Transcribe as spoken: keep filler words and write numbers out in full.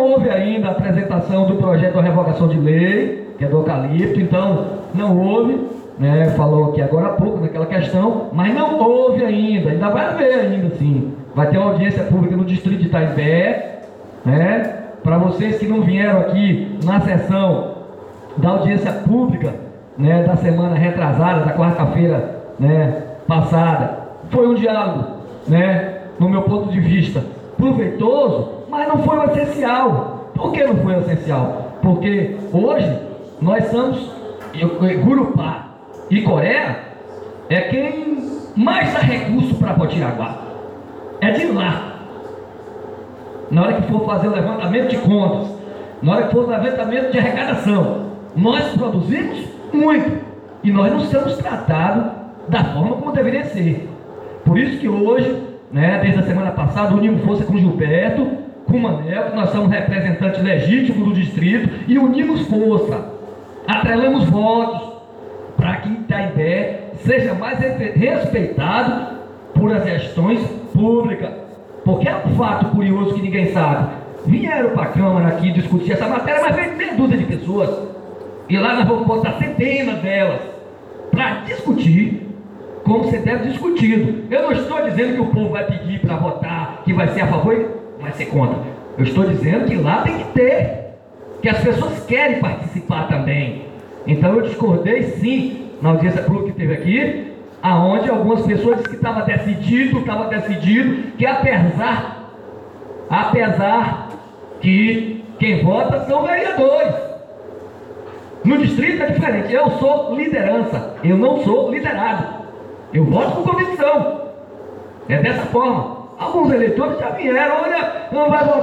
houve ainda a apresentação do projeto de revogação de lei, que é do eucalipto, então não houve, né, falou aqui agora há pouco naquela questão, mas não houve ainda, ainda vai haver ainda sim, vai ter uma audiência pública no distrito de Itaimbé, né, para vocês que não vieram aqui na sessão da audiência pública, né, da semana retrasada, da quarta-feira, né, passada, foi um diálogo, né, no meu ponto de vista, proveitoso, mas não foi o essencial. Por que não foi o essencial? Porque hoje nós somos, Gurupá e Coreia é quem mais dá recurso para Potiraguá, é de lá. Na hora que for fazer o levantamento de contas, na hora que for o levantamento de arrecadação, nós produzimos muito e nós não somos tratados da forma como deveria ser. Por isso que hoje, né, desde a semana passada, unimos força com o Gilberto, com o Manel, que nós somos representantes legítimos do distrito, e unimos força, atrelamos votos para que Itaimbé seja mais respeitado por as gestões públicas. Porque é um fato curioso que ninguém sabe. Vieram para a Câmara aqui discutir essa matéria, mas veio meia dúzia de pessoas. E lá nós vamos botar centenas delas para discutir como você deve discutido. Eu não estou dizendo que o povo vai pedir para votar, que vai ser a favor e vai ser contra. Eu estou dizendo que lá tem que ter, que as pessoas querem participar também. Então eu discordei sim na audiência pública que teve aqui, aonde algumas pessoas disseram que estava decidido, estava decidido, que apesar, apesar que quem vota são vereadores. No distrito é diferente, eu sou liderança, eu não sou liderado. Eu voto com convicção. É dessa forma. Alguns eleitores já vieram, olha, não vai votar.